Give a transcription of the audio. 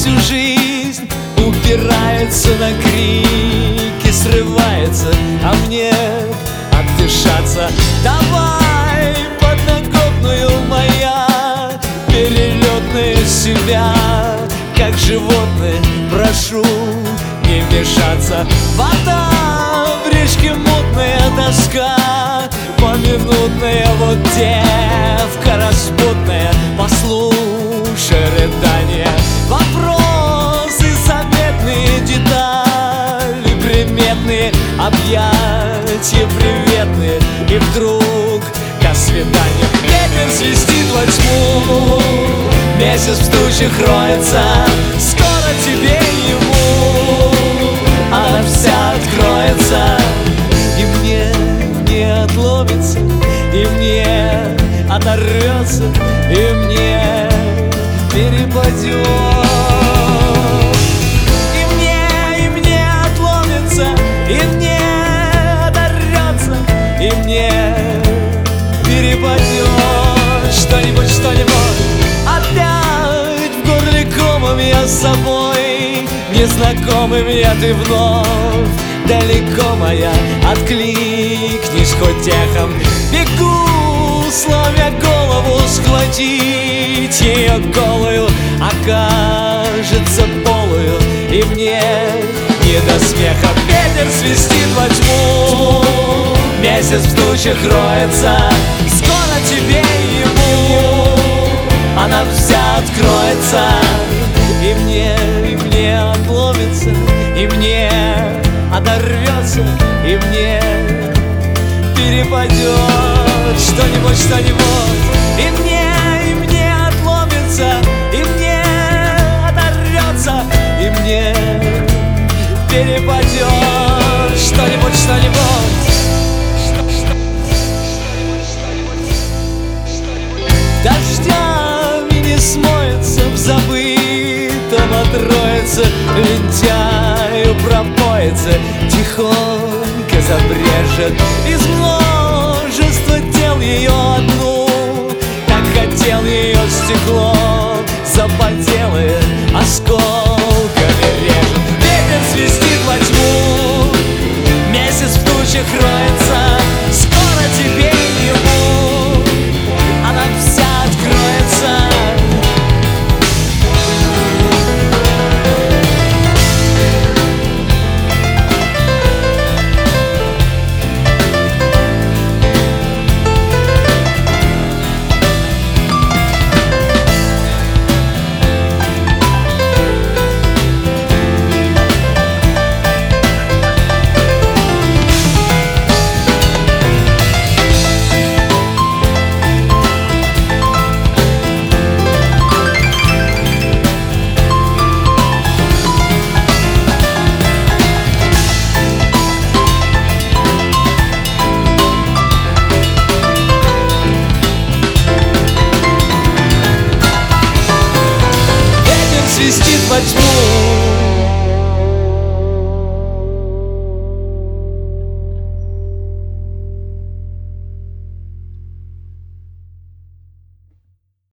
всю жизнь упирается на крики, срывается, а мне отдышаться. Давай подноготную, моя перелетная, себя как животное прошу не мешаться. Вода в речке мутная, тоска поминутная, вот девка распутная, послушай рыдания, вопросы заметные, детали приметные, объятия приветные, и вдруг до свидания. Ветер свистит во тьму, месяц в тучах роется, скоро тебе и ему она вся откроется. И мне не отломится, и мне оторвется, и мне перепадет. И мне отломится, и мне оторвется, и мне перепадет. Что-нибудь, что-нибудь, опять в горле комом я с собой незнакомым я, ты вновь далеко моя, откликнись хоть эхом. Бегу, сломя голову, схватить ее голую окажется полую, и мне не до смеха. Ветер свистит во тьму, месяц в тучах роется, скоро тебе и ему она вся откроется. И мне отломится, и мне оторвется, и мне перепадет. Что-нибудь, что-нибудь, и мне отломится, и мне оторвется, и мне перепадет. Что-нибудь, что-нибудь. Дождями не смоется, в забытом отроется, лентяю пропоится, тихонько забрежет из множества дел ее одну. Так хотел ее стекло, запотелое, осколками режет. Ветер свистит во тьму, месяц в тучах роется, скоро тебе и ему она вся откроется. Свистит во тьму,